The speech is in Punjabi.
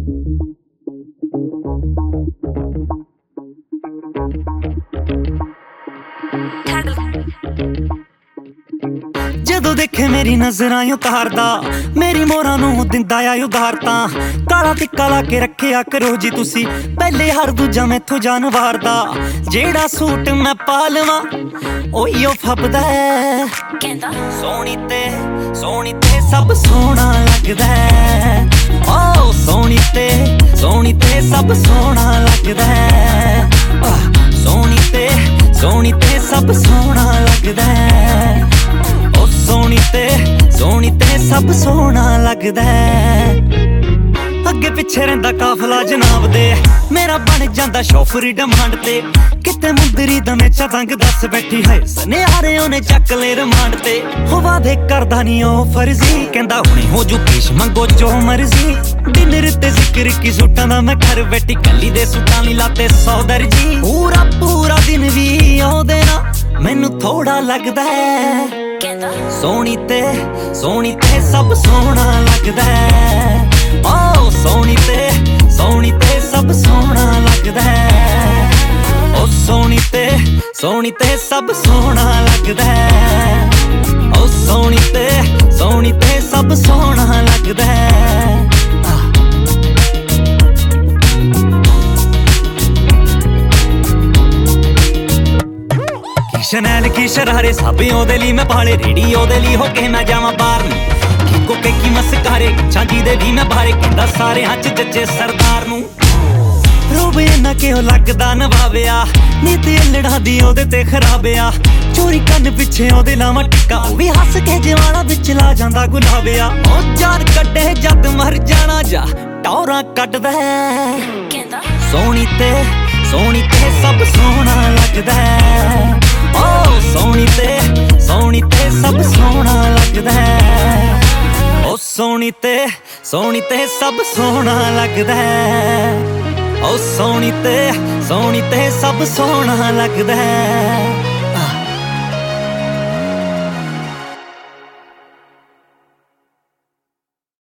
ਜਦੋਂ ਦੇਖੇ ਮੇਰੀ ਨਜ਼ਰਾਂ ਉਤਾਰਦਾ, ਮੇਰੀ ਮੋਹਰਾਂ ਨੂੰ ਦਿੰਦਾ ਆ ਉਧਾਰ। ਤਾਂ ਕਾਲਾ ਟਿੱਕਾ ਲਾ ਕੇ ਰੱਖਿਆ ਕਰੋ ਜੀ ਤੁਸੀਂ, ਪਹਿਲੇ ਹਰ ਦੂਜਾ ਮੈਥੋਂ ਜਾਨ ਵਾਰਦਾ। ਜਿਹੜਾ ਸੂਟ ਮੈਂ ਪਾ ਲਵਾਂ ਉਹੀ ਉਹ ਫੱਬਦਾ, ਕਹਿੰਦਾ ਸੋਹਣੀ ਤੇ ਸਭ ਸੋਹਣਾ ਲੱਗਦਾ। ਓ ਸੋਹਣੀ ਤੇ ਸਭ ਸੋਹਣਾ ਲੱਗਦਾ। ਸੋਹਣੀ ਤੇ ਸਭ ਸੋਹਣਾ ਲੱਗਦਾ। ਓ ਸੋਹਣੀ ਤੇ ਸਭ ਸੋਹਣਾ ਲੱਗਦਾ। ਅੱਗੇ ਪਿੱਛੇ ਰਹਿੰਦਾ ਕਾਫਲਾ ਜਨਾਬ ਦੇ, ਮੇਰਾ ਬਣ ਜਾਂਦਾ ਸ਼ੌਫਰੀ ਡਿਮਾਂਡ ਤੇ। ਕਿਤੇ ਮੁੰਦਰੀ ਦਮੇਚਾ ਤੰਗ ਦੱਸ ਬੈਠੀ ਹੈ, ਸੁਨਿਆਰੇ ਉਹਨੇ ਚੱਕ ਲੈ ਰਿਮਾਂਡ ਤੇ। ਹੋ ਵਾਦੇ ਕਰਦਾ ਨੀ ਉਹ ਫਰਜ਼ੀ, ਕਹਿੰਦਾ ਹੁਣੇ ਹੋ ਜੂ ਪੇਸ਼ ਮੰਗੋ ਜੋ ਮਰਜ਼ੀ। ਡਿਨਰ ਤੇ ਜ਼ਿਕਰ ਕੀ ਸੂਟਾਂ ਦਾ, ਮੈਂ ਘਰ ਬੈਠੀ ਕੱਲੀ ਦੇ ਸੂਟਾਂ ਲਈ ਲਾਤੇ 100 ਦਰਜੀ। ਪੂਰਾ ਦਿਨ ਵੀ ਉਹਦੇ ਨਾਲ ਮੈਨੂੰ ਥੋੜਾ ਲੱਗਦਾ। ਕਹਿੰਦਾ ਸੋਹਣੀ ਤੇ ਸਭ ਸੋਹਣਾ ਲੱਗਦਾ। ਓ ਸੋਹਣੀ ਤੇ ਸਭ ਸੋਹਣਾ ਲੱਗਦਾ। ਓ ਸੋਹਣੀ ਤੇ ਸਭ ਸੋਹਣਾ ਲੱਗਦਾ। ਓ ਸੋਹਣੀ ਤੇ ਸਭ ਸੋਹਣਾ ਲੱਗਦਾ। ਸ਼ਨੈਲ ਕੀ ਸ਼ਰਾਰੇ ਸਭ ਉਹਦੇ ਲਈ, ਮੈਂ ਪਾਲੇ ਰੇੜੀ ਉਹਦੇ ਲਈ, ਹੋ ਕੇ ਮੈਂ ਜਾਵਾਂ ਬਾਹਰ ਨੂੰ। ਕੀ ਕੋਕੇ ਕੀ ਮਸਕਾਰੇ ਛਾਂਜੀ ਦੇ ਵੀ ਮੈਂ ਬਾਹਰੇ, ਕਹਿੰਦਾ ਸਾਰਿਆਂ ਚ ਜੱਜੇ ਸਰਦਾਰ ਨੂੰ। ਰੋਬ ਇੰਨਾ ਕਿਉਂ ਲੱਗਦਾ ਨਵਾਵਿਆ, ਨੀਤ ਲੜਾ ਦੀ ਉਹਦੇ ਤੇ ਖਰਾਬਿਆ। ਚੋਰੀ ਕੰਨ ਪਿੱਛੇ ਉਹਦੇ ਲਾਵਾਂ ਟਿੱਕਾ, ਉਹ ਵੀ ਹੱਸ ਕੇ ਜਵਾਨਾ ਵਿੱਚ ਲਾ ਜਾਂਦਾ ਗੁਲਾਬਿਆ। ਉਹ ਜਾਨ ਕੱਢੇ ਜਦ ਮਰ ਜਾਣਾ ਜਾ ਟੌਰਾਂ ਕੱਢਦਾ। ਕਹਿੰਦਾ ਸੋਹਣੀ ਤੇ ਸਭ ਸੋਹਣਾ ਲੱਗਦਾ। ਓ ਸੋਹਣੀ ਤੇ ਸਭ ਸੋਹਣਾ ਲੱਗਦਾ। ਓ ਸੋਹਣੀ ਤੇ ਸਭ ਸੋਹਣਾ ਲੱਗਦਾ। ਓ ਸੋਹਣੀ ਤੇ ਸਭ ਸੋਹਣਾ ਲੱਗਦਾ।